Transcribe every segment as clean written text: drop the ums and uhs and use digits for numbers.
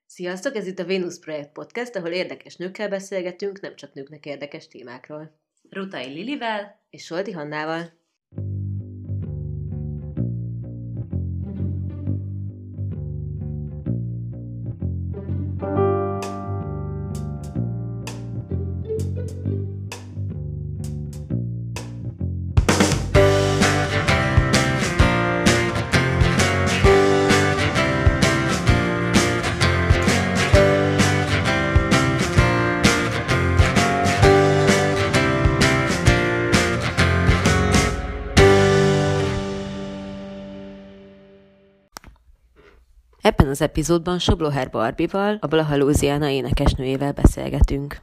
Sziasztok, ez itt a Vénusz Projekt Podcast, ahol érdekes nőkkel beszélgetünk, nem csak nőknek érdekes témákról. Rutai Lilivel és Solti Hannával. Ebben az epizódban Sobloher Barbival, a Blaha Louisiana énekesnőjével beszélgetünk.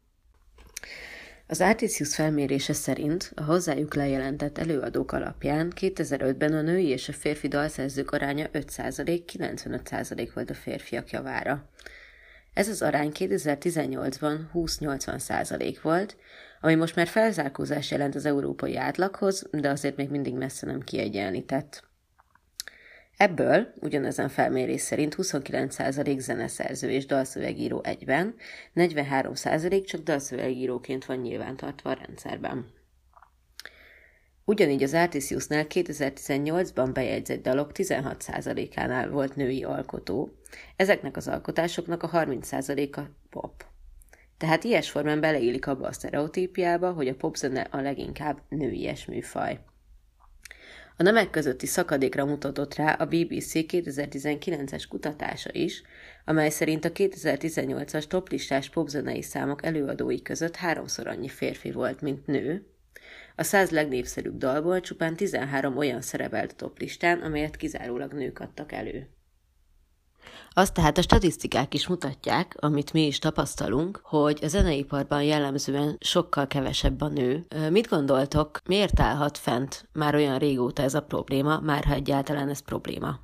Az Artisius felmérése szerint a hozzájuk lejelentett előadók alapján 2005-ben a női és a férfi dalszerzők aránya 5%, 95% volt a férfiak javára. Ez az arány 2018-ban 20-80% volt, ami most már felzárkózás jelent az európai átlaghoz, de azért még mindig messze nem kiegyenlített. Ebből ugyanezen felmérés szerint 29% zeneszerző és dalszövegíró egyben, 43% csak dalszövegíróként van nyilvántartva a rendszerben. Ugyanígy az Artisiusnál 2018-ban bejegyzett dalok 16%-ánál volt női alkotó, ezeknek az alkotásoknak a 30%-a pop. Tehát ilyes formán beleillik abba a sztereotípiába, hogy a popzene a leginkább nőies műfaj. A nemek közötti szakadékra mutatott rá a BBC 2019-es kutatása is, amely szerint a 2018-as toplistás popzenei számok előadói között 3-szor annyi férfi volt, mint nő. A 100 legnépszerűbb dalból csupán 13 olyan szerepelt a toplistán, amelyet kizárólag nők adtak elő. Azt tehát a statisztikák is mutatják, amit mi is tapasztalunk, hogy a zeneiparban jellemzően sokkal kevesebb a nő. Mit gondoltok, miért állhat fent már olyan régóta ez a probléma, már ha egyáltalán ez probléma?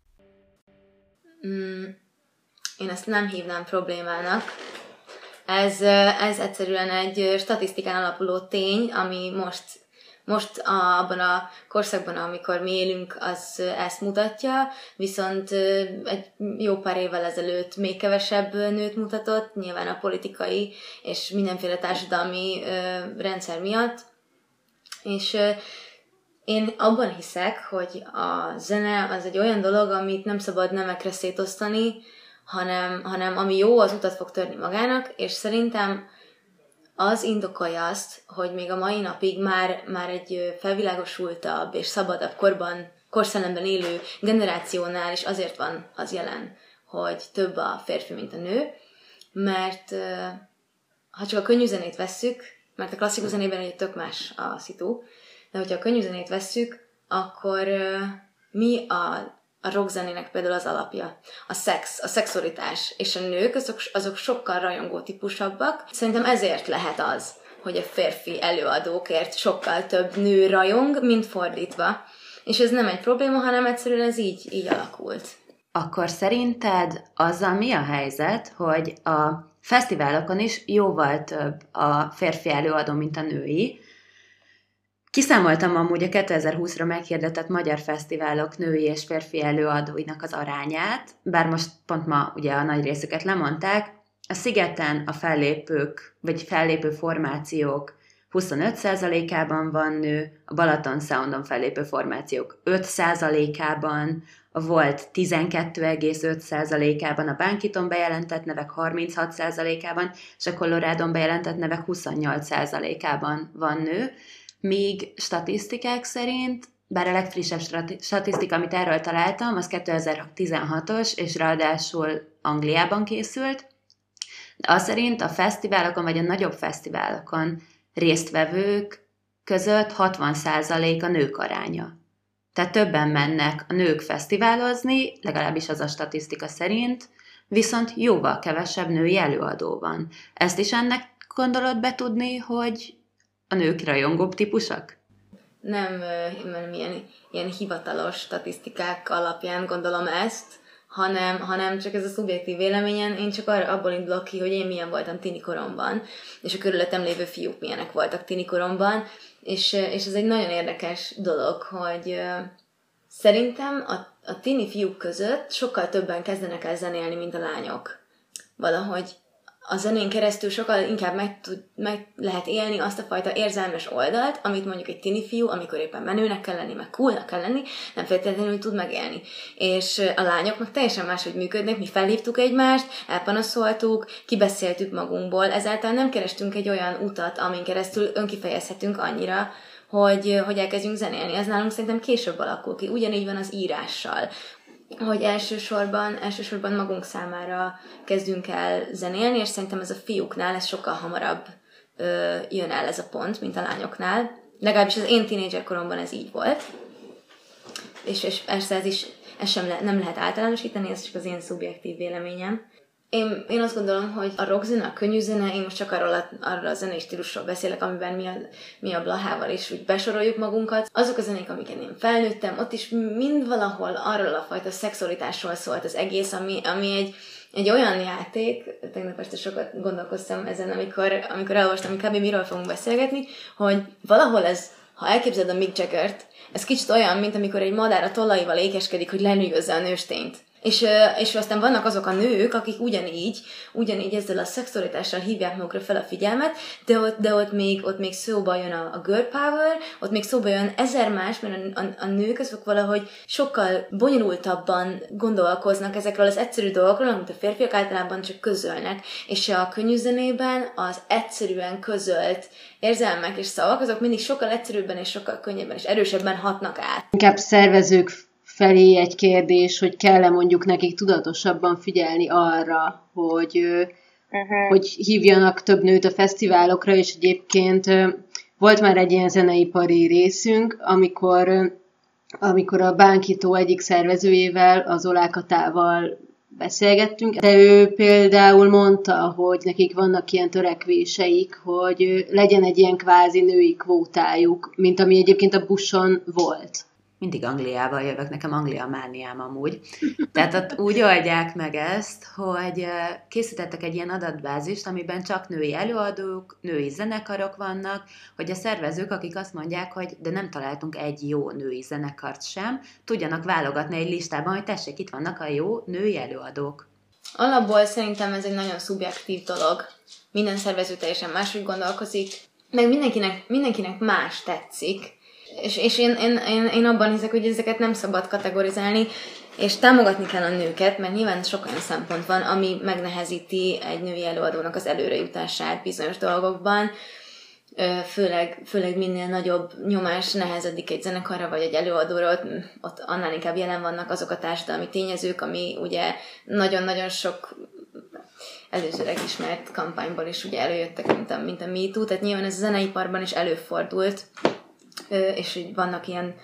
Én ezt nem hívnám problémának. Ez egyszerűen egy statisztikán alapuló tény, ami most abban a korszakban, amikor mi élünk, az ezt mutatja, viszont egy jó pár évvel ezelőtt még kevesebb nőt mutatott, nyilván a politikai és mindenféle társadalmi rendszer miatt. És én abban hiszek, hogy a zene az egy olyan dolog, amit nem szabad nemekre szétosztani, hanem ami jó, az utat fog törni magának, és szerintem az indokolja azt, hogy még a mai napig már egy felvilágosultabb és szabadabb korszellemben élő generációnál is azért van az jelen, hogy több a férfi, mint a nő, mert ha csak a könnyű zenét vesszük, mert a klasszikus zenében egy tök más a szitu, de hogyha a könnyű zenét vesszük, akkor mi a rockzenének például az alapja? A szex, a szexualitás, és a nők azok sokkal rajongó típusabbak. Szerintem ezért lehet az, hogy a férfi előadókért sokkal több nő rajong, mint fordítva. És ez nem egy probléma, hanem egyszerűen ez így alakult. Akkor szerinted azzal mi a helyzet, hogy a fesztiválokon is jóval több a férfi előadó, mint a női? Kiszámoltam amúgy a 2020-ra meghirdetett magyar fesztiválok női és férfi előadóinak az arányát, bár most pont ma ugye a nagy részüket lemondták. A Szigeten a fellépő formációk 25%-ában van nő, a Balaton Soundon fellépő formációk 5%-ában, a Volt 12,5%-ában, a Bánkiton bejelentett nevek 36%-ában, és a Colorádon bejelentett nevek 28%-ában van nő, míg statisztikák szerint, bár a legfrissebb statisztika, amit erről találtam, az 2016-os, és ráadásul Angliában készült, de az szerint a fesztiválokon, vagy a nagyobb fesztiválokon résztvevők között 60% a nők aránya. Tehát többen mennek a nők fesztiválozni, legalábbis az a statisztika szerint, viszont jóval kevesebb női előadó van. Ezt is ennek gondolod betudni, hogy a nők rajongóbb típusak? Nem ilyen hivatalos statisztikák alapján gondolom ezt, hanem csak ez a szubjektív véleményen. Én csak abból indulok ki, hogy én milyen voltam tinikoromban, és a körülöttem lévő fiúk milyenek voltak tinikoromban, és ez egy nagyon érdekes dolog, hogy szerintem a a tini fiúk között sokkal többen kezdenek el zenélni, mint a lányok. Valahogy a zenén keresztül sokkal inkább meg lehet élni azt a fajta érzelmes oldalt, amit mondjuk egy tini fiú, amikor éppen menőnek kell lenni, meg coolnak kell lenni, nem feltétlenül tud megélni. És a lányoknak teljesen máshogy működnek, mi felhívtuk egymást, elpanaszoltuk, kibeszéltük magunkból, ezáltal nem kerestünk egy olyan utat, amin keresztül önkifejezhetünk annyira, hogy elkezdjünk zenélni. Ez nálunk szerintem később alakul ki. Ugyanígy van az írással, hogy elsősorban magunk számára kezdünk el zenélni, és szerintem ez a fiúknál ez sokkal hamarabb jön el ez a pont, mint a lányoknál. Legalábbis az én tínédzser koromban ez így volt. És persze ez sem nem lehet általánosítani, ez csak az én szubjektív véleményem. Én azt gondolom, hogy a rockzene, a könnyű zene, én most csak arról a zenei stílusról beszélek, amiben mi a Blahával is úgy besoroljuk magunkat. Azok a zenék, amiken én felnőttem, ott is mind valahol arról a fajta szexualitásról szólt az egész, ami egy olyan játék, tegnap este sokat gondolkoztam ezen, amikor elolvastam, hogy kb. Miről fogunk beszélgetni, hogy valahol ez, ha elképzeled a Mick Jaggert, ez kicsit olyan, mint amikor egy madár a tollaival ékeskedik, hogy lenüldözze a nőstényt. És aztán vannak azok a nők, akik ugyanígy ezzel a szexualitással hívják magukra fel a figyelmet, de ott még szóba jön a girl power, ott még szóba jön ezer más, mert a nők azok valahogy sokkal bonyolultabban gondolkoznak ezekről az egyszerű dolgokról, amit a férfiak általában csak közölnek. És a könnyű zenében az egyszerűen közölt érzelmek és szavak, azok mindig sokkal egyszerűbben és sokkal könnyebben és erősebben hatnak át. Inkább szervezők felé egy kérdés, hogy kell-e mondjuk nekik tudatosabban figyelni arra, hogy hívjanak több nőt a fesztiválokra, és egyébként volt már egy ilyen zeneipari részünk, amikor a Bánkító egyik szervezőjével, az Olákatával beszélgettünk, de ő például mondta, hogy nekik vannak ilyen törekvéseik, hogy legyen egy ilyen kvázi női kvótájuk, mint ami egyébként a Buson volt. Mindig Angliával jövök, nekem Anglia mániám amúgy. Tehát ott úgy oldják meg ezt, hogy készítettek egy ilyen adatbázist, amiben csak női előadók, női zenekarok vannak, hogy a szervezők, akik azt mondják, hogy de nem találtunk egy jó női zenekart sem, tudjanak válogatni egy listában, hogy tessék, itt vannak a jó női előadók. Alapból szerintem ez egy nagyon szubjektív dolog. Minden szervező teljesen máshogy gondolkozik, meg mindenkinek más tetszik. És én abban hiszek, hogy ezeket nem szabad kategorizálni, és támogatni kell a nőket, mert nyilván sok olyan szempont van, ami megnehezíti egy női előadónak az előrejutását bizonyos dolgokban, főleg minél nagyobb nyomás nehezedik egy zenekarra vagy egy előadóra, ott annál inkább jelen vannak azok a társadalmi tényezők, ami ugye nagyon-nagyon sok előzőleg ismert kampányból is ugye előjöttek, mint a MeToo, tehát nyilván ez a zeneiparban is előfordult, és így vannak ilyen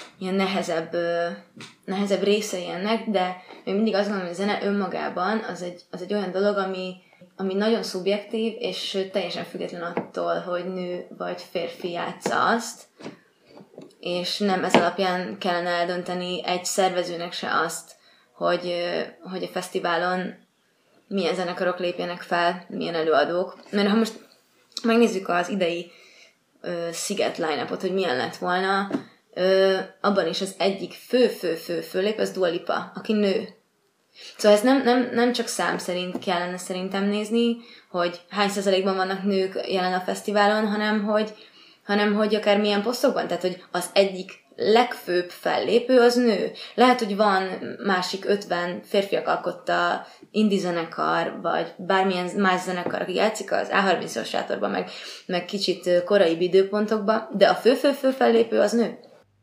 nehezebb részei ennek, de még mindig azt gondolom, hogy a zene önmagában az egy olyan dolog, ami nagyon szubjektív, és teljesen független attól, hogy nő vagy férfi játsza azt, és nem ez alapján kellene eldönteni egy szervezőnek se azt, hogy a fesztiválon milyen zenekarok lépjenek fel, milyen előadók. Mert ha most megnézzük az idei Sziget line-upot, hogy milyen lett volna, abban is az egyik főlép, az Dua Lipa, aki nő. Szóval ezt nem csak szám szerint kellene szerintem nézni, hogy hány százalékban vannak nők jelen a fesztiválon, hanem hogy akár milyen posztokban, tehát hogy az egyik legfőbb fellépő az nő. Lehet, hogy van másik 50 férfiak alkotta indie zenekar, vagy bármilyen más zenekar, aki játszik az A30-as sátorban, meg kicsit korai időpontokban, de a fő fellépő az nő.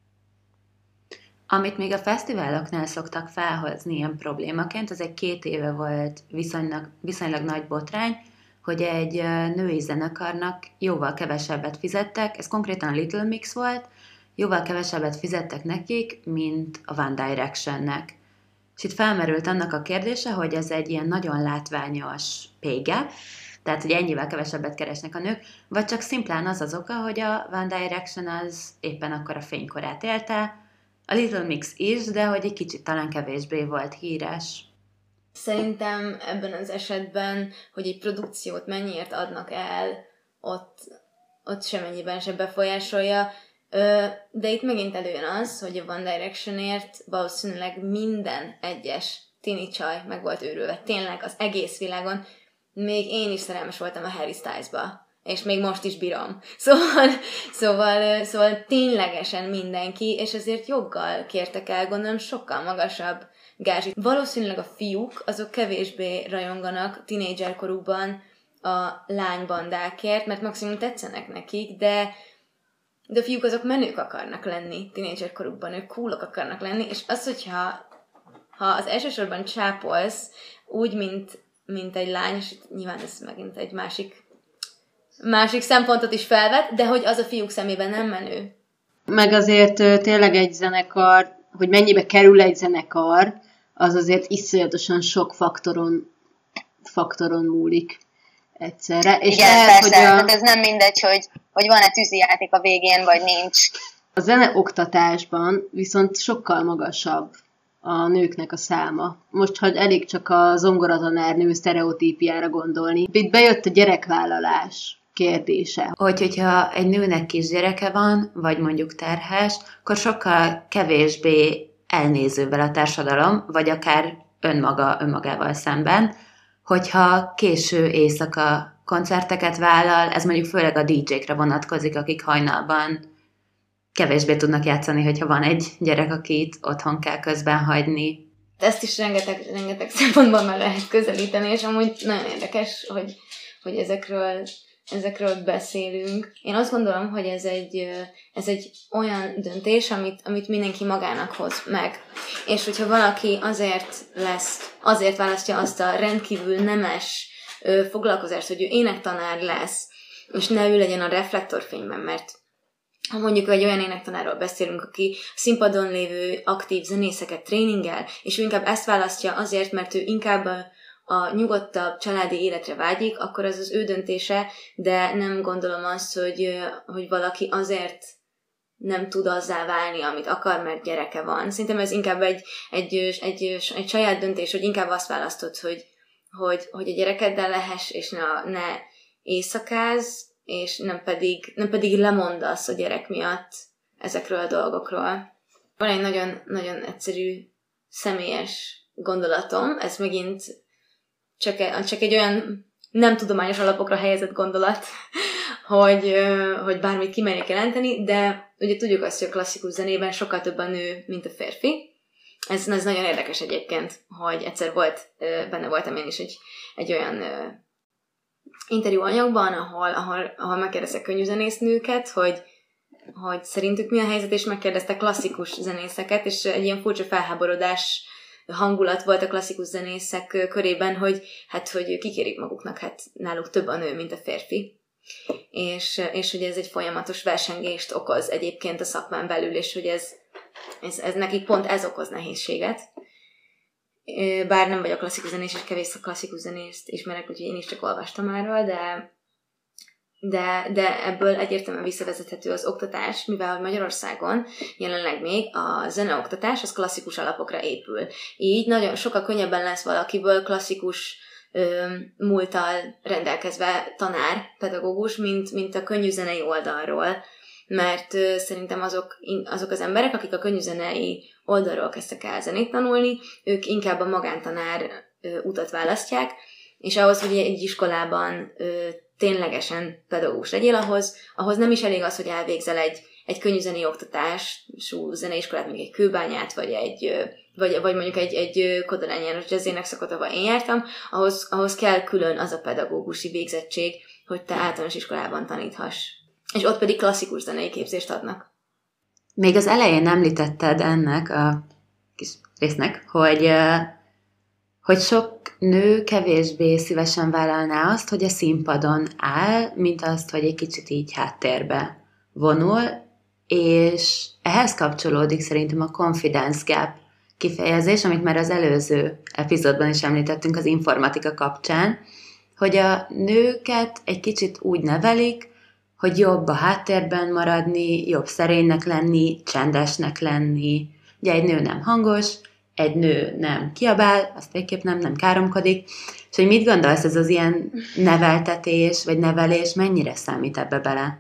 Amit még a fesztiváloknál szoktak felhozni ilyen problémaként, az egy 2 éve volt viszonylag nagy botrány, hogy egy női zenekarnak jóval kevesebbet fizettek, ez konkrétan Little Mix volt, jóval kevesebbet fizettek nekik, mint a One Directionnek. És itt felmerült annak a kérdése, hogy ez egy ilyen nagyon látványos pay gap, tehát hogy ennyivel kevesebbet keresnek a nők, vagy csak szimplán az oka, hogy a One Direction az éppen akkor a fénykorát élte, a Little Mix is, de hogy egy kicsit talán kevésbé volt híres. Szerintem ebben az esetben, hogy egy produkciót mennyiért adnak el, ott semennyiben sem befolyásolja. De itt megint előjön az, hogy a One Directionért valószínűleg minden egyes tini csaj meg volt őrülve. Tényleg az egész világon. Még én is szerelmes voltam a Harry Stylesba. És még most is bírom. Szóval ténylegesen mindenki, és ezért joggal kértek el, gondolom, sokkal magasabb gázsit. Valószínűleg a fiúk, azok kevésbé rajonganak tínédzserkorukban a lánybandákért, mert maximum tetszenek nekik, de a fiúk azok menők akarnak lenni tínédzserkorukban, ők coolok akarnak lenni, és az, hogyha az elsősorban csápolsz úgy, mint egy lány, és nyilván ez megint egy másik szempontot is felvet, de hogy az a fiúk szemében nem menő. Meg azért tényleg egy zenekar, hogy mennyibe kerül egy zenekar, az azért iszonyatosan sok faktoron múlik egyszerre. És igen, lehet, persze, tehát ez nem mindegy, hogy van-e tűzijáték a végén, vagy nincs. A zeneoktatásban viszont sokkal magasabb a nőknek a száma. Most, hogy elég csak a zongoratanárnő sztereotípiára gondolni. Itt bejött a gyerekvállalás kérdése. Hogyha egy nőnek kisgyereke van, vagy mondjuk terhes, akkor sokkal kevésbé elnézővel a társadalom, vagy akár önmagával szemben, hogyha késő éjszaka koncerteket vállal, ez mondjuk főleg a DJ-kre vonatkozik, akik hajnalban kevésbé tudnak játszani, hogyha van egy gyerek, akit otthon kell közben hagyni. Ezt is rengeteg szempontból meg lehet közelíteni, és amúgy nagyon érdekes, hogy ezekről beszélünk. Én azt gondolom, hogy ez egy olyan döntés, amit mindenki magának hoz meg. És hogyha valaki azért választja azt a rendkívül nemes foglalkozást, hogy ő énektanár lesz, és ne ő legyen a reflektorfényben, mert ha mondjuk egy olyan énektanárról beszélünk, aki színpadon lévő aktív zenészeket tréningel, és ő inkább ezt választja azért, mert ő inkább a nyugodtabb családi életre vágyik, akkor az ő döntése, de nem gondolom azt, hogy valaki azért nem tud azzá válni, amit akar, mert gyereke van. Szerintem ez inkább egy saját döntés, hogy inkább azt választod, hogy a gyerekeddel lehess, és ne éjszakázz, és nem pedig lemondasz a gyerek miatt ezekről a dolgokról. Van egy nagyon, nagyon egyszerű, személyes gondolatom, ez megint csak egy olyan nem tudományos alapokra helyezett gondolat, hogy bármit kimerjék jelenteni, de ugye tudjuk azt, hogy a klasszikus zenében sokkal több a nő, mint a férfi. Ez nagyon érdekes egyébként, hogy egyszer benne voltam én is egy olyan interjú anyagban, ahol megkérdeztek könnyűzenésznőket, hogy szerintük mi a helyzet, és megkérdeztek klasszikus zenészeket, és egy ilyen furcsa felháborodás hangulat volt a klasszikus zenészek körében, hogy kikérik maguknak, náluk több a nő, mint a férfi. És hogy ez egy folyamatos versengést okoz egyébként a szakmán belül, és hogy ez nekik pont ez okoz nehézséget. Bár nem vagyok klasszikus zenész, és kevés klasszikus zenészt ismerek, úgyhogy én is csak olvastam erről, de ebből egyértelműen visszavezethető az oktatás, mivel Magyarországon jelenleg még a zeneoktatás az klasszikus alapokra épül. Így nagyon sokkal könnyebben lesz valakiből klasszikus múlttal rendelkezve tanár, pedagógus, mint a könnyűzenei oldalról. Mert szerintem azok az emberek, akik a könnyűzenei oldalról kezdtek el zenét tanulni, ők inkább a magántanár utat választják, és ahhoz, hogy egy iskolában ténylegesen pedagógus legyél, ahhoz nem is elég az, hogy elvégzel egy könnyűzenei oktatású zeneiskolát, mondjuk egy Kőbányát, vagy mondjuk egy Kodarány János jazzénekszakot, ahol én jártam, ahhoz kell külön az a pedagógusi végzettség, hogy te általános iskolában taníthass. És ott pedig klasszikus zenei képzést adnak. Még az elején említetted ennek a kis résznek, hogy sok nő kevésbé szívesen vállalná azt, hogy a színpadon áll, mint azt, hogy egy kicsit így háttérbe vonul, és ehhez kapcsolódik szerintem a confidence gap kifejezés, amit már az előző epizódban is említettünk az informatika kapcsán, hogy a nőket egy kicsit úgy nevelik, hogy jobb a háttérben maradni, jobb szerénynek lenni, csendesnek lenni. Ugye egy nő nem hangos, egy nő nem kiabál, azt végképp nem káromkodik. És hogy mit gondolsz, ez az ilyen neveltetés, vagy nevelés mennyire számít ebbe bele?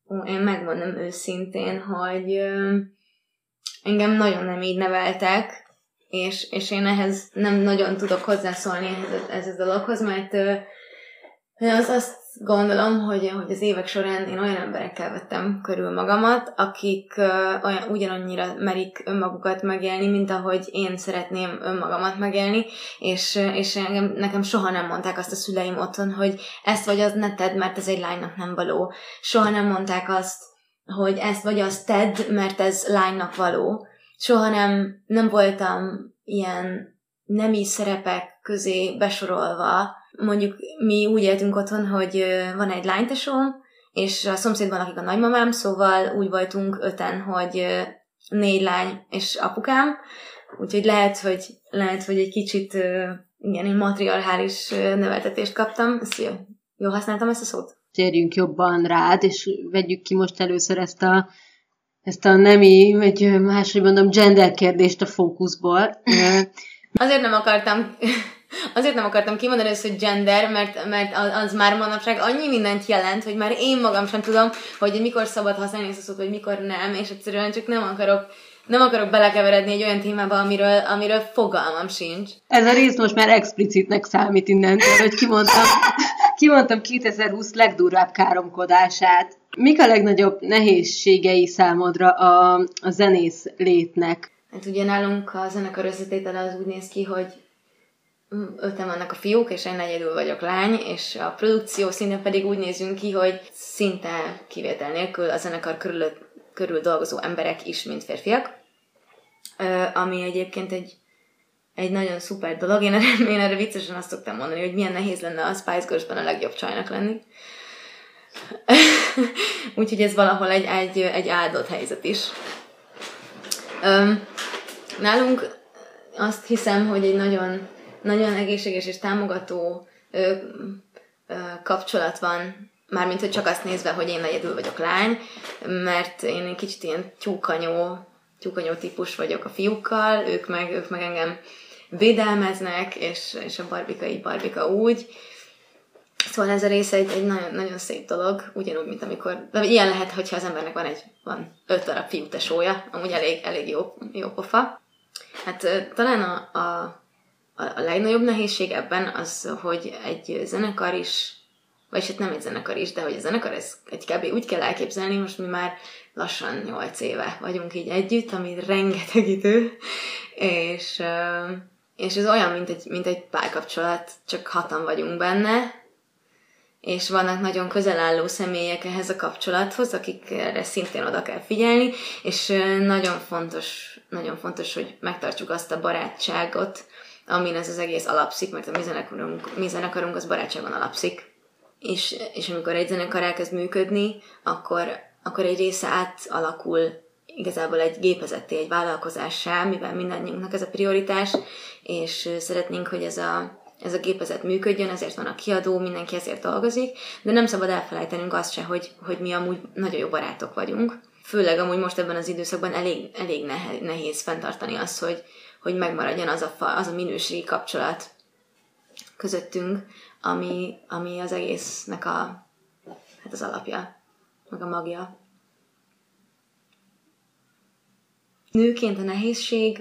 én megmondom őszintén, hogy engem nagyon nem így neveltek, és én ehhez nem nagyon tudok hozzászólni ez a dologhoz, mert azt gondolom, hogy az évek során én olyan emberekkel vettem körül magamat, akik ugyanannyira merik önmagukat megélni, mint ahogy én szeretném önmagamat megélni, és nekem soha nem mondták azt a szüleim otthon, hogy ezt vagy az ne tedd, mert ez egy lánynak nem való. Soha nem mondták azt, hogy ezt vagy azt tedd, mert ez lánynak való. Soha nem voltam ilyen nemi szerepek közé besorolva. Mondjuk mi úgy éltünk otthon, hogy van egy lánytesóm, és a szomszédban lakik a nagymamám, szóval úgy voltunk 5-en, hogy 4 lány és apukám, úgyhogy lehet, hogy egy kicsit igen, egy matriarchális neveltetést kaptam. Jól használtam ezt a szót? Térjünk jobban rád, és vegyük ki most először ezt a nemi, vagy máshogy mondom, gender kérdést a fókuszból. Azért nem akartam kimondani ezt, hogy gender, mert az már manapság annyi mindent jelent, hogy már én magam sem tudom, hogy mikor szabad használni ezt a szót, vagy mikor nem, és egyszerűen csak nem akarok belekeveredni egy olyan témába, amiről fogalmam sincs. Ez a rész most már explicitnek számít innentől, hogy kimondtam 2020 legdurvább káromkodását. Mik a legnagyobb nehézségei számodra a zenész létnek? Hát ugye nálunk a zenekar összetétele az úgy néz ki, hogy 5-en vannak a fiúk, és én egyedül vagyok lány, és a produkció színe pedig úgy nézünk ki, hogy szinte kivétel nélkül a zenekar körül dolgozó emberek is, mint férfiak, ami egyébként egy nagyon szuper dolog. Én erre viccesen azt szoktam mondani, hogy milyen nehéz lenne a Spice Girls-ben a legjobb csajnak lenni. Úgyhogy ez valahol egy áldott helyzet is. Nálunk azt hiszem, hogy egy nagyon, nagyon egészséges és támogató kapcsolat van, mármint, hogy csak azt nézve, hogy én egyedül vagyok lány, mert én egy kicsit ilyen tyúkanyó típus vagyok a fiúkkal, ők meg engem védelmeznek, és a barbika úgy. Szóval ez a része egy nagyon, nagyon szép dolog, ugyanúgy, mint amikor... De ilyen lehet, hogyha az embernek van 5 darab fiútesója, amúgy elég jó pofa. Hát talán a legnagyobb nehézség ebben az, hogy egy zenekar is, vagyis hát nem egy zenekar is, de hogy a zenekar ez egy kb. Úgy kell elképzelni, most mi már lassan 8 éve vagyunk így együtt, ami rengeteg idő, és ez olyan, mint egy párkapcsolat, csak 6-an vagyunk benne, és vannak nagyon közel álló személyek ehhez a kapcsolathoz, akikre szintén oda kell figyelni, és nagyon fontos, hogy megtartsuk azt a barátságot, amin ez az egész alapszik, mert a mi zenekarunk az barátságon alapszik. És amikor egy zenekar elkezd működni, akkor egy része átalakul igazából egy gépezetté, egy vállalkozássá, mivel mindannyiunknak ez a prioritás, és szeretnénk, hogy ez a gépezet működjön, ezért van a kiadó, mindenki ezért dolgozik, de nem szabad elfelejtenünk azt se, hogy mi amúgy nagyon jó barátok vagyunk. Főleg amúgy most ebben az időszakban elég nehéz fenntartani azt, hogy megmaradjon az a minőségi kapcsolat közöttünk, ami az egésznek az alapja, meg a magja. Nőként a nehézség,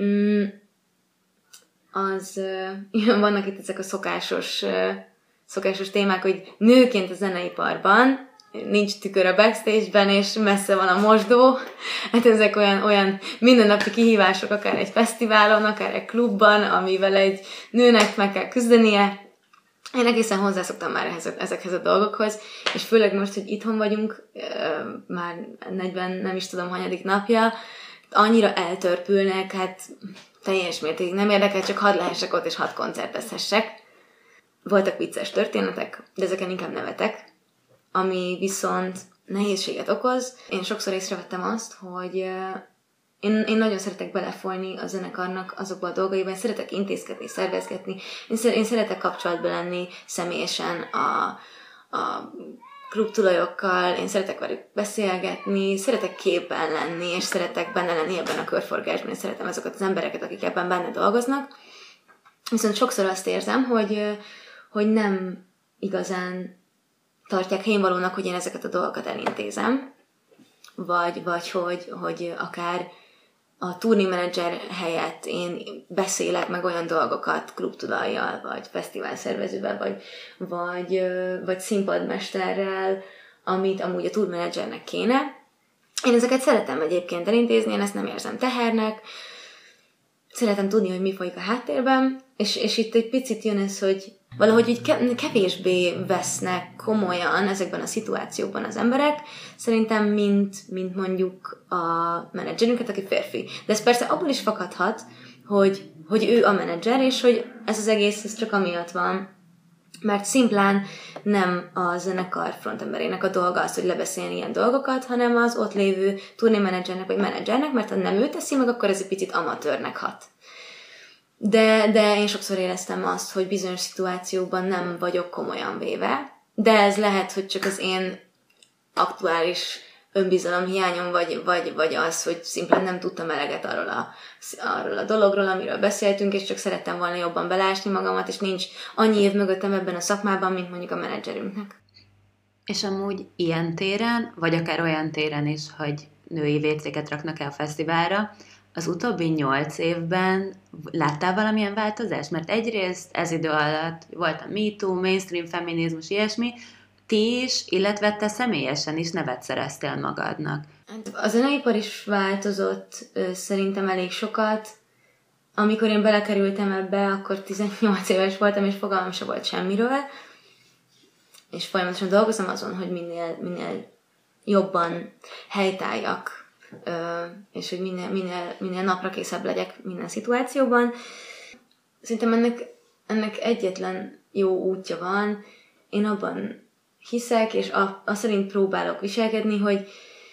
vannak itt ezek a szokásos témák, hogy nőként a zeneiparban nincs tükör a backstage-ben, és messze van a mosdó. Hát ezek olyan mindennapi kihívások, akár egy fesztiválon, akár egy klubban, amivel egy nőnek meg kell küzdenie. Én egészen hozzászoktam már ezekhez a dolgokhoz, és főleg most, hogy itthon vagyunk, már 40, nem is tudom, hanyadik napja, annyira eltörpülnek, hát teljes mértékig nem érdekel, csak hadd lehessek ott, és hadd koncertezhessek. Voltak vicces történetek, de ezeken inkább nevetek, ami viszont nehézséget okoz. Én sokszor észrevettem azt, hogy én nagyon szeretek belefolyni a zenekarnak azokba a dolgaiban, szeretek intézkedni, szervezgetni, én szeretek kapcsolatban lenni személyesen a klubtulajokkal, én szeretek velük beszélgetni, szeretek képben lenni, és szeretek benne lenni ebben a körforgásban, és szeretem azokat az embereket, akik ebben benne dolgoznak. Viszont sokszor azt érzem, hogy nem igazán tartják helyénvalónak, hogy én ezeket a dolgokat elintézem, vagy hogy akár a turnémenedzser helyett én beszélek meg olyan dolgokat klubtudajjal, vagy fesztiválszervezővel, vagy színpadmesterrel, amit amúgy a turmenedzsernek kéne. Én ezeket szeretem egyébként elintézni, én ezt nem érzem tehernek, szeretem tudni, hogy mi folyik a háttérben, és itt egy picit jön ez, hogy valahogy így kevésbé vesznek komolyan ezekben a szituációkban az emberek, szerintem, mint mondjuk a menedzserünket, aki férfi. De ez persze abból is fakadhat, hogy ő a menedzser, és hogy ez az egész ez csak amiatt van, mert szimplán nem a zenekar frontemberének a dolga az, hogy lebeszélni ilyen dolgokat, hanem az ott lévő turnémenedzsernek vagy menedzsernek, mert ha nem ő teszi meg, akkor ez egy picit amatőrnek hat. De én sokszor éreztem azt, hogy bizonyos szituációkban nem vagyok komolyan véve, de ez lehet, hogy csak az én aktuális önbizalomhiányom, vagy az, hogy szimplán nem tudtam eleget arról a dologról, amiről beszéltünk, és csak szerettem volna jobban belásni magamat, és nincs annyi év mögöttem ebben a szakmában, mint mondjuk a menedzserünknek. És amúgy ilyen téren, vagy akár olyan téren is, hogy női WC-ket raknak el a fesztiválra, az utóbbi 8 évben láttál valamilyen változást? Mert egyrészt ez idő alatt volt a MeToo, mainstream feminizmus, ilyesmi, ti is, illetve te személyesen is nevet szereztél magadnak. A zeneipar is változott szerintem elég sokat. Amikor én belekerültem ebbe, akkor 18 éves voltam, és fogalmam se volt semmiről. És folyamatosan dolgozom azon, hogy minél jobban helytálljak, és hogy minél naprakészebb legyek minden szituációban. Szerintem ennek egyetlen jó útja van. Én abban hiszek, és azt szerint próbálok viselkedni, hogy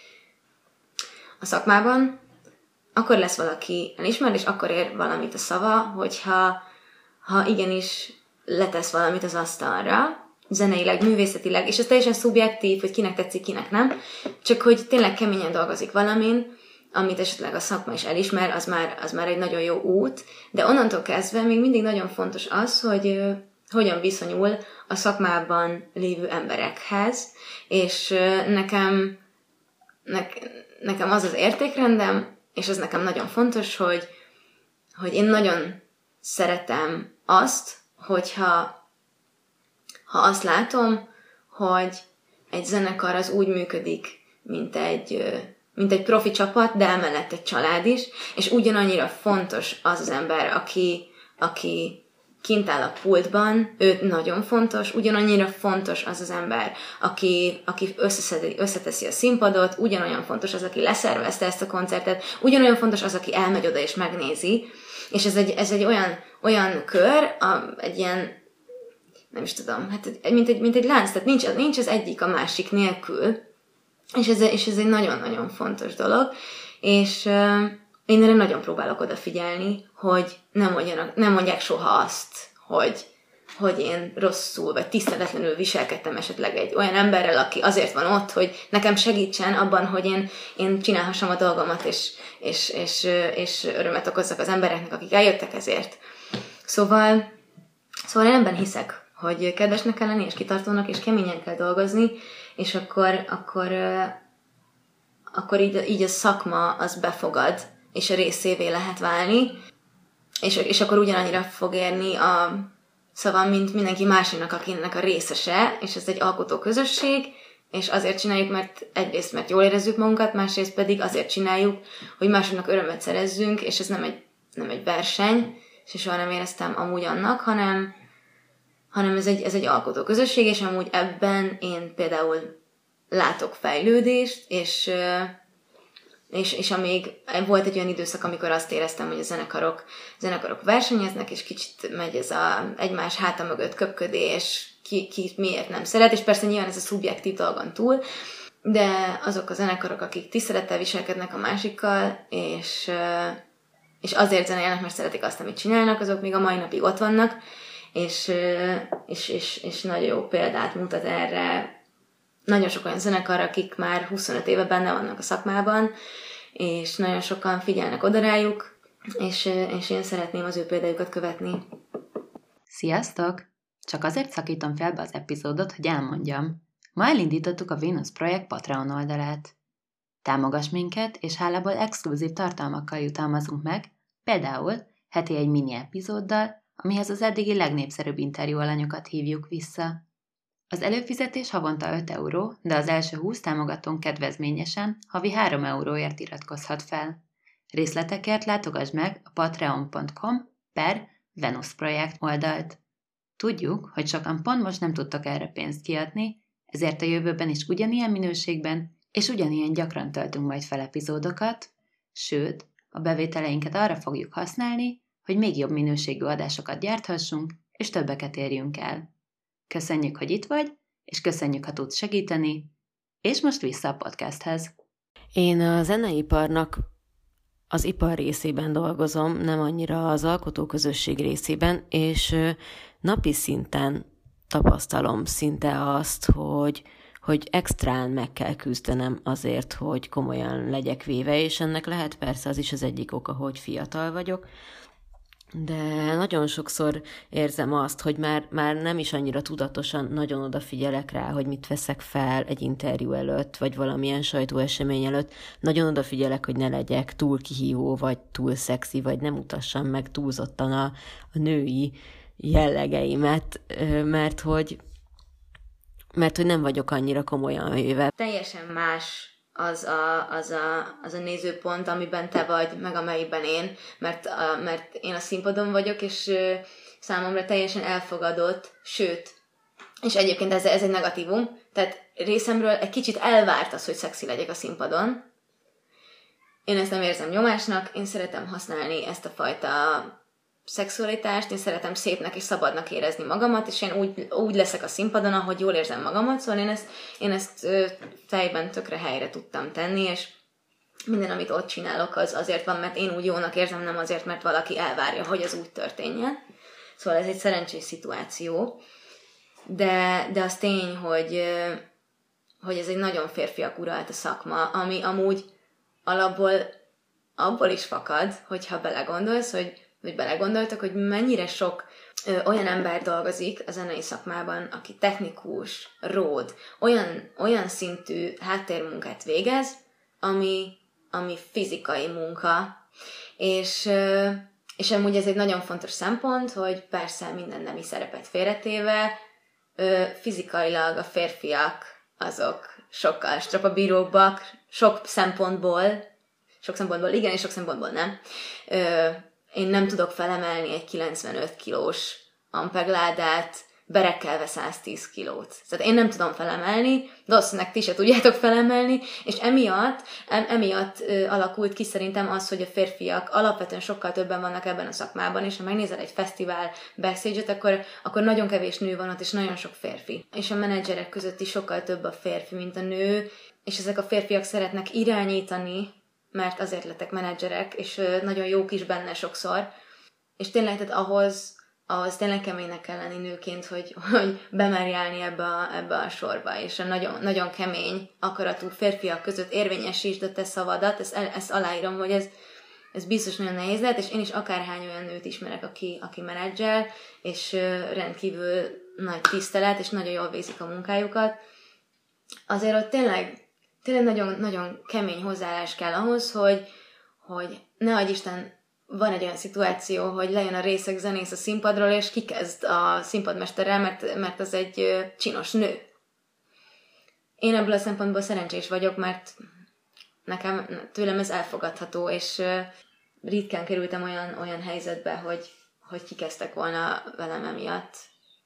a szakmában akkor lesz valaki elismert, és akkor ér valamit a szava, hogyha igenis letesz valamit az asztalra, zeneileg, művészetileg, és ez teljesen szubjektív, hogy kinek tetszik, kinek nem, csak hogy tényleg keményen dolgozik valamin, amit esetleg a szakma is elismer, az már egy nagyon jó út, de onnantól kezdve még mindig nagyon fontos az, hogy hogyan viszonyul a szakmában lévő emberekhez, és nekem az az értékrendem, és ez nekem nagyon fontos, hogy én nagyon szeretem azt, hogyha azt látom, hogy egy zenekar az úgy működik, mint egy profi csapat, de emellett egy család is, és ugyanannyira fontos az ember, aki kint áll a pultban, ő nagyon fontos, ugyanannyira fontos az ember, aki összeteszi a színpadot, ugyanolyan fontos az, aki leszervezte ezt a koncertet, ugyanolyan fontos az, aki elmegy oda és megnézi, és ez egy olyan kör, egy ilyen, nem is tudom, hát mint egy lánc, tehát nincs az egyik a másik nélkül, és ez egy nagyon-nagyon fontos dolog, és én erre nagyon próbálok odafigyelni, hogy nem mondják soha azt, hogy én rosszul vagy tiszteletlenül viselkedtem esetleg egy olyan emberrel, aki azért van ott, hogy nekem segítsen abban, hogy én csinálhassam a dolgomat, és örömet okozzak az embereknek, akik eljöttek ezért. Szóval én ebben hiszek, hogy kedvesnek kell lenni, és kitartónak, és keményen kell dolgozni, és akkor így a szakma az befogad, és a részévé lehet válni, és akkor ugyanannyira fog érni a szavam, mint mindenki másinak, akinek a részese, és ez egy alkotó közösség, és azért csináljuk, mert egyrészt, mert jól érezzük magunkat, másrészt pedig azért csináljuk, hogy másoknak örömet szerezzünk, és ez nem egy verseny, és soha nem éreztem amúgy annak, hanem ez egy alkotó közösség, és amúgy ebben én például látok fejlődést, és amíg volt egy olyan időszak, amikor azt éreztem, hogy a zenekarok versenyeznek, és kicsit megy ez a egymás háta mögött köpködés, ki miért nem szeret, és persze nyilván ez a szubjektív dolgon túl, de azok a zenekarok, akik tisztelettel viselkednek a másikkal, és azért zenélnek, mert szeretik azt, amit csinálnak, azok még a mai napig ott vannak, és nagyon jó példát mutat erre nagyon sok olyan zenekar, akik már 25 éve benne vannak a szakmában, és nagyon sokan figyelnek oda rájuk, és én szeretném az ő példájukat követni. Sziasztok! Csak azért szakítom fel be az epizódot, hogy elmondjam. Ma elindítottuk a Vénusz projekt Patreon oldalát. Támogass minket, és hálából exkluzív tartalmakkal jutalmazunk meg, például heti egy mini epizóddal, amihez az eddigi legnépszerűbb interjú alanyokat hívjuk vissza. Az előfizetés havonta 5 euró, de az első 20 támogatónk kedvezményesen havi 3 euróért iratkozhat fel. Részletekért látogass meg a patreon.com/Venus projekt oldalt. Tudjuk, hogy sokan pont most nem tudtok erre pénzt kiadni, ezért a jövőben is ugyanilyen minőségben és ugyanilyen gyakran töltünk majd fel epizódokat, sőt, a bevételeinket arra fogjuk használni, hogy még jobb minőségű adásokat gyárthassunk, és többeket érjünk el. Köszönjük, hogy itt vagy, és köszönjük, ha tudsz segíteni, és most vissza a podcasthez. Én a zeneiparnak az ipar részében dolgozom, nem annyira az alkotóközösség részében, és napi szinten tapasztalom szinte azt, hogy extrán meg kell küzdenem azért, hogy komolyan legyek véve, és ennek lehet persze az is az egyik oka, hogy fiatal vagyok, de nagyon sokszor érzem azt, hogy már nem is annyira tudatosan nagyon odafigyelek rá, hogy mit veszek fel egy interjú előtt, vagy valamilyen sajtóesemény előtt. Nagyon odafigyelek, hogy ne legyek túl kihívó, vagy túl szexi, vagy nem mutassam meg túlzottan a női jellegeimet, mert hogy nem vagyok annyira komolyan véve. Teljesen más az a nézőpont, amiben te vagy, meg amelyikben én, mert én a színpadon vagyok, és számomra teljesen elfogadott, sőt, és egyébként ez egy negatívum, tehát részemről egy kicsit elvárt az, hogy szexi legyek a színpadon. Én ezt nem érzem nyomásnak, én szeretem használni ezt a fajta szexualitást, én szeretem szépnek és szabadnak érezni magamat, és én úgy leszek a színpadon, ahogy jól érzem magamat, szóval én ezt fejben tökre helyre tudtam tenni, és minden, amit ott csinálok, az azért van, mert én úgy jónak érzem, nem azért, mert valaki elvárja, hogy az úgy történjen. Szóval ez egy szerencsés szituáció, de az tény, hogy ez egy nagyon férfiak uralt a szakma, ami amúgy alapból abból is fakad, hogyha belegondolsz, hogy belegondoltak, hogy mennyire sok olyan ember dolgozik a zenei szakmában, aki technikus, ród, olyan szintű háttérmunkát végez, ami fizikai munka. És amúgy ez egy nagyon fontos szempont, hogy persze minden nemi szerepet félretéve, fizikailag a férfiak azok sokkal strapabíróbbak, sok szempontból igen, és sok szempontból nem. Én nem tudok felemelni egy 95 kilós ampegládát, berekkelve 110 kilót. Tehát én nem tudom felemelni, valószínűleg ti se tudjátok felemelni, és emiatt alakult ki szerintem az, hogy a férfiak alapvetően sokkal többen vannak ebben a szakmában, és ha megnézel egy fesztivál backstage-et, akkor nagyon kevés nő van ott, és nagyon sok férfi. És a menedzserek között is sokkal több a férfi, mint a nő, és ezek a férfiak szeretnek irányítani, mert azért lettek menedzserek, és nagyon jók is benne sokszor. És tényleg, tehát ahhoz tényleg keménynek kell lenni nőként, hogy bemerj állni ebbe a sorba, és a nagyon, nagyon kemény akaratú férfiak között érvényesítsd a te szavadat, ezt aláírom, hogy ez biztos nagyon nehéz lehet, és én is akárhány olyan nőt ismerek, aki menedzsel, és rendkívül nagy tisztelet, és nagyon jól végzik a munkájukat. Azért ott tényleg nagyon, nagyon kemény hozzáállás kell ahhoz, hogy ne adj Isten, van egy olyan szituáció, hogy lejön a részeg zenész a színpadról, és kikezd a színpadmesterrel, mert az egy csinos nő. Én ebből a szempontból szerencsés vagyok, mert tőlem ez elfogadható, és ritkán kerültem olyan helyzetbe, hogy kikeztek volna velem emiatt.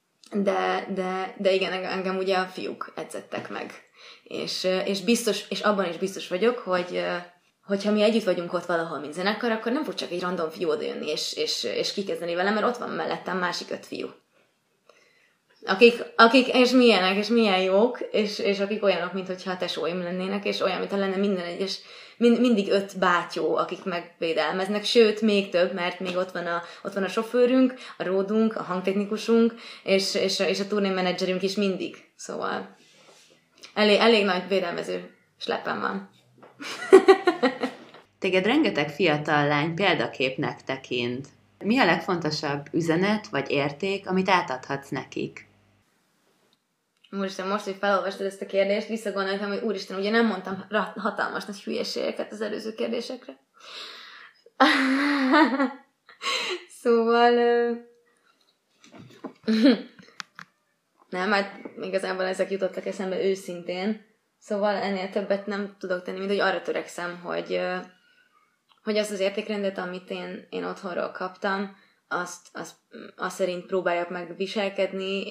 De igen, engem ugye a fiúk edzettek meg. És abban is biztos vagyok, hogyha mi együtt vagyunk ott valahol, mint zenekar, akkor nem fog csak egy random fiú odajönni és kikezdeni velem, mert ott van mellettem másik 5 fiú. Akik és milyenek, és milyen jók, és akik olyanok, mintha a tesóim lennének, és olyan, mintha lenne minden egyes, mindig 5 bátyó, akik megvédelmeznek, sőt, még több, mert még ott van a sofőrünk, a ródunk, a hangtechnikusunk, és a turnémenedzserünk is mindig. Szóval elég nagy védelmező slepem van. Téged rengeteg fiatal lány példaképnek tekint. Mi a legfontosabb üzenet vagy érték, amit átadhatsz nekik? Most, hogy felolvastad ezt a kérdést, visszagondoltam, hogy úristen, ugye nem mondtam hatalmas nagy hülyeségeket az előző kérdésekre. Szóval... Nem, hát igazából ezek jutottak eszembe őszintén. Szóval ennél többet nem tudok tenni, mint hogy arra törekszem, hogy azt az értékrendet, amit én otthonról kaptam, azt szerint próbáljak meg viselkedni,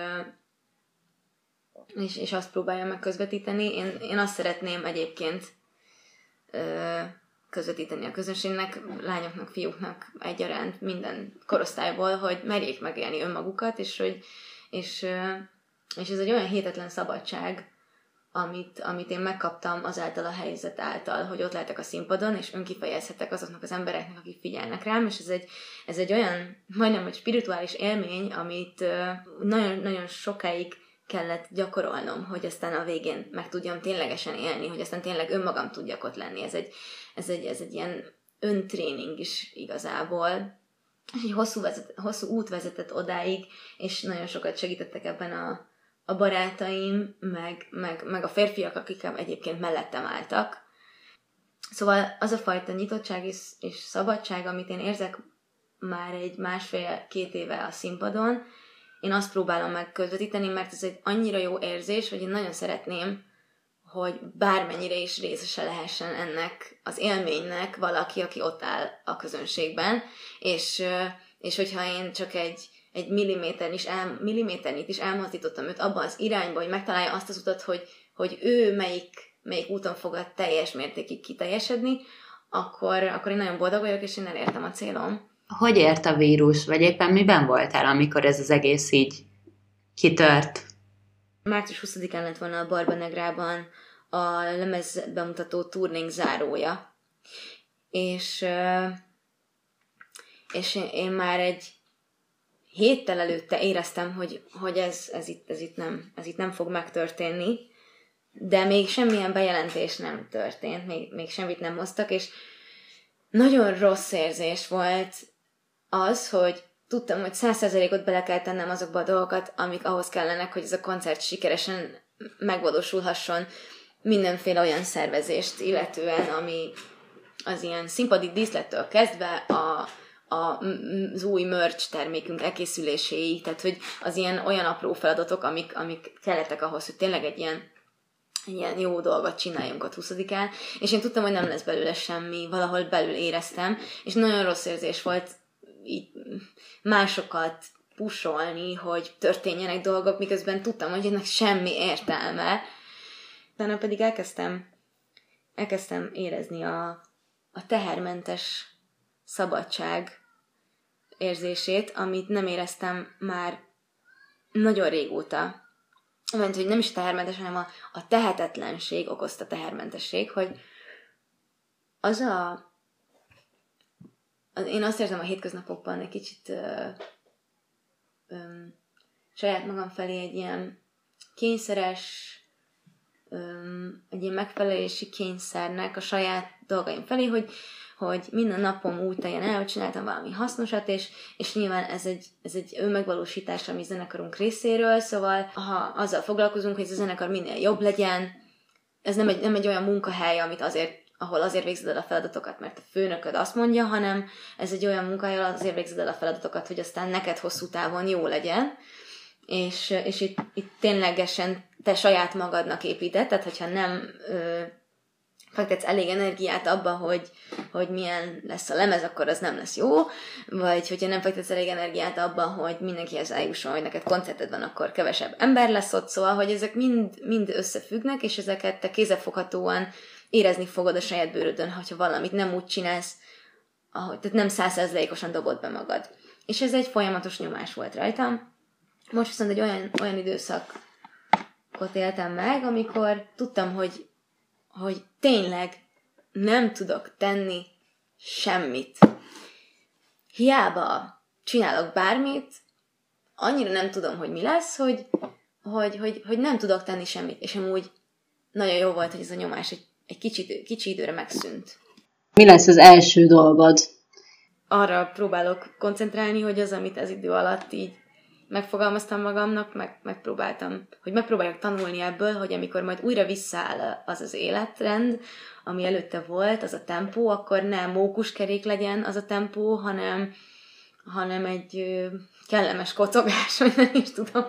és azt próbáljam meg közvetíteni. Én azt szeretném egyébként közvetíteni a közönségnek, lányoknak, fiúknak egyaránt minden korosztályból, hogy merjék megélni önmagukat, és ez egy olyan hihetetlen szabadság, amit én megkaptam azáltal a helyzet által, hogy ott lehetek a színpadon, és önkifejezhetek azoknak az embereknek, akik figyelnek rám, és ez egy olyan, majdnem egy spirituális élmény, amit nagyon-nagyon sokáig kellett gyakorolnom, hogy aztán a végén meg tudjam ténylegesen élni, hogy aztán tényleg önmagam tudjak ott lenni. Ez egy ilyen öntréning is igazából. És egy hosszú út vezetett odáig, és nagyon sokat segítettek ebben a barátaim, meg a férfiak, akik egyébként mellettem álltak. Szóval az a fajta nyitottság és szabadság, amit én érzek már egy 1,5-2 éve a színpadon, én azt próbálom meg közvetíteni, mert ez egy annyira jó érzés, hogy én nagyon szeretném, hogy bármennyire is részese lehessen ennek az élménynek valaki, aki ott áll a közönségben, és hogyha én csak egy milliméternyit is elmozdítottam őt abban az irányba, hogy megtalálja azt az utat, hogy ő melyik úton fog teljes mértékig kiteljesedni, akkor én nagyon boldog vagyok, és én elértem a célom. Hogy ért a vírus, vagy éppen miben voltál, amikor ez az egész így kitört? Március 20-án lett volna a Barbanegrában a lemez bemutató turnénk zárója. És én már egy héttel előtte éreztem, hogy ez itt nem fog megtörténni, de még semmilyen bejelentés nem történt, még semmit nem hoztak, és nagyon rossz érzés volt az, hogy tudtam, hogy 100%-ot bele kell tennem azokba a dolgokat, amik ahhoz kellenek, hogy ez a koncert sikeresen megvalósulhasson, mindenféle olyan szervezést illetően, ami az ilyen színpadi díszlettől kezdve az új merch termékünk elkészüléséig, tehát hogy az ilyen olyan apró feladatok, amik kellettek ahhoz, hogy tényleg egy ilyen jó dolgot csináljunk a 20-án, és én tudtam, hogy nem lesz belőle semmi, valahol belül éreztem, és nagyon rossz érzés volt így másokat pusolni, hogy történjenek dolgok, miközben tudtam, hogy ennek semmi értelme. Utána pedig elkezdtem érezni a tehermentes szabadság érzését, amit nem éreztem már nagyon régóta. Mert hogy nem is tehermentes, hanem a tehetetlenség okozta tehermentesség, hogy én azt érzem a hétköznapokban egy kicsit saját magam felé egy ilyen kényszeres, egy ilyen megfelelési kényszernek a saját dolgaim felé, hogy minden napom úgy teljen el, hogy csináltam valami hasznosat, és nyilván ez egy önmegvalósítás a mi zenekarunk részéről, szóval ha azzal foglalkozunk, hogy ez a zenekar minél jobb legyen, ez nem egy olyan munkahely, ahol azért végzed el a feladatokat, mert a főnököd azt mondja, hanem ez egy olyan munkahely, ahol azért végzed el a feladatokat, hogy aztán neked hosszú távon jó legyen, és itt ténylegesen te saját magadnak építed, tehát hogyha nem fektetsz elég energiát abba, hogy milyen lesz a lemez, akkor az nem lesz jó, vagy hogyha nem fektetsz elég energiát abba, hogy mindenkihez eljusson, hogy neked koncerted van, akkor kevesebb ember lesz ott, szóval, hogy ezek mind összefüggnek, és ezeket te kézzelfoghatóan érezni fogod a saját bőrödön, hogyha valamit nem úgy csinálsz, tehát nem 100%-osan dobod be magad. És ez egy folyamatos nyomás volt rajtam. Most viszont egy olyan időszakot éltem meg, amikor tudtam, hogy tényleg nem tudok tenni semmit. Hiába csinálok bármit, annyira nem tudom, hogy mi lesz, hogy nem tudok tenni semmit. És amúgy nagyon jó volt, hogy ez a nyomás egy kicsi időre megszűnt. Mi lesz az első dolgod? Arra próbálok koncentrálni, hogy az, amit az idő alatt így megfogalmaztam magamnak, megpróbáljak tanulni ebből, hogy amikor majd újra visszaáll az életrend, ami előtte volt, az a tempó, akkor nem mókuskerék legyen az a tempó, hanem egy kellemes kocogás, vagy nem is tudom.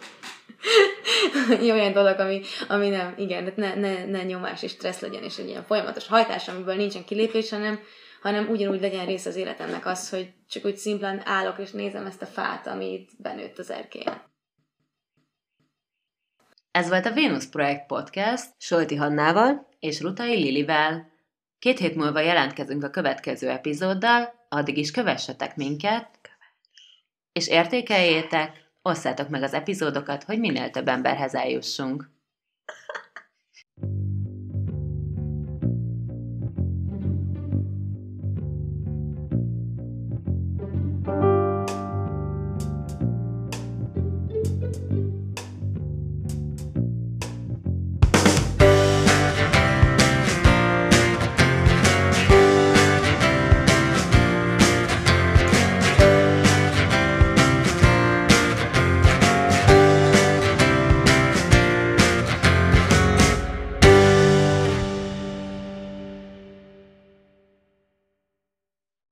Olyan dolog, ami nem, igen, ne nyomás és stressz legyen, és egy ilyen folyamatos hajtás, amiből nincsen kilépés, hanem ugyanúgy legyen része az életemnek az, hogy csak úgy szimplán állok és nézem ezt a fát, amit benőtt az erkélyen. Ez volt a Vénusz Projekt Podcast Solti Hannával és Rutai Lilivel. 2 hét múlva jelentkezünk a következő epizóddal, addig is kövessetek minket, és értékeljétek, osszátok meg az epizódokat, hogy minél több emberhez eljussunk.